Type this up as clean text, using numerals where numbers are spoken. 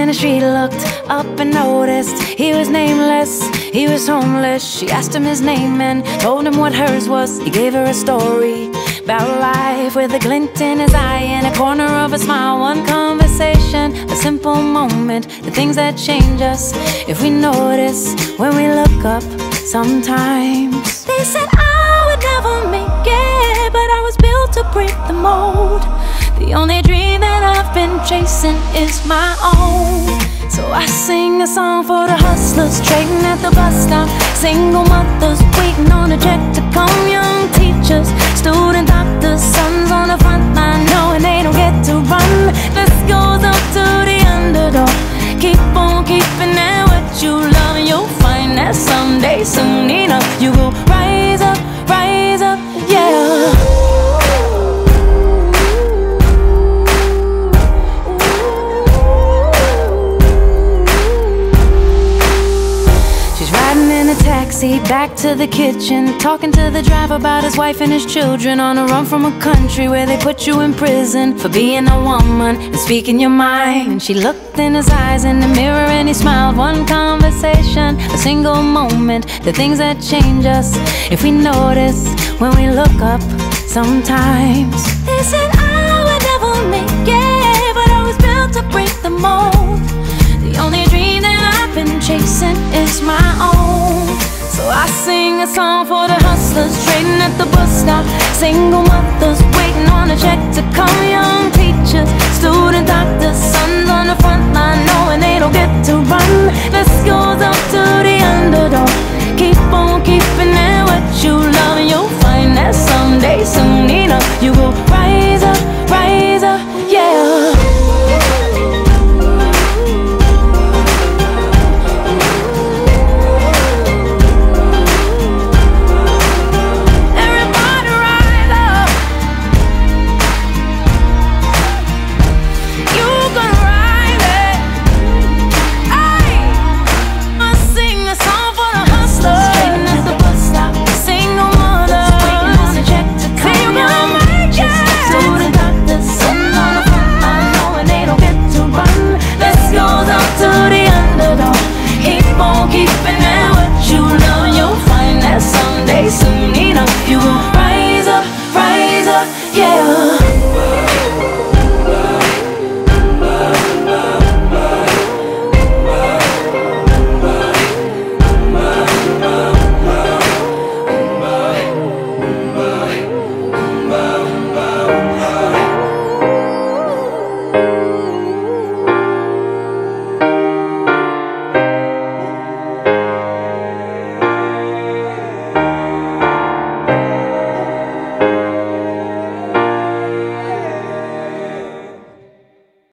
the street, looked up and noticed he was nameless, he was homeless. She asked him his name and told him what hers was. He gave her a story about life with a glint in his eye and a corner of a smile. One conversation, a simple moment, the things that change us if we notice when we look up sometimes. They said I would never make it, but I was built to break the mold. The only dream that I've been chasing is my own. So I sing a song for the hustlers trading at the bus stop, single mothers waiting on a check to come, young teachers, student doctors, sons on the front line knowing they don't get to run. This goes up to the underdog. Keep on keeping at what you love, and you'll find that someday, soon enough, you will rise up, yeah. Taxi back to the kitchen, talking to the driver about his wife and his children, on a run from a country where they put you in prison for being a woman and speaking your mind. And she looked in his eyes in the mirror and he smiled. One conversation, a single moment, the things that change us if we notice when we look up sometimes. They said I would never make it, but I was built to break the mold. The only dream that I've been chasing is my own. So I sing a song for the hustlers trading at the bus stop, single mothers waiting on a check to come, young teachers, student doctors, sons on the front line knowing they don't get to run. This goes up to the